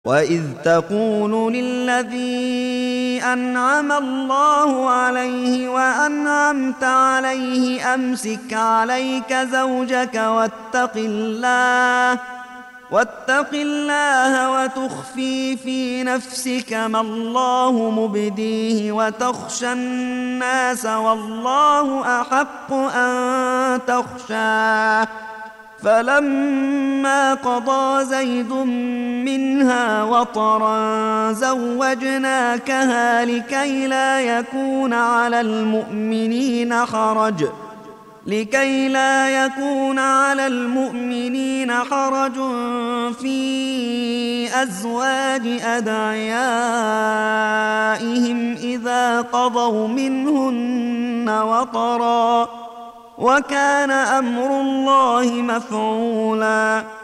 وإذ تقول للذي أنعم الله عليه وأنعمت عليه أمسك عليك زوجك واتق الله وتخفي في نفسك ما الله مبديه وتخشى الناس والله أحق أن تخشاه فلما قضى زيد منها وطرا زوجناكها لكي لا يكون على المؤمنين حرج في أزواج أدعيائهم إذا قضوا منهن وطرا وكان أمر الله مفعولا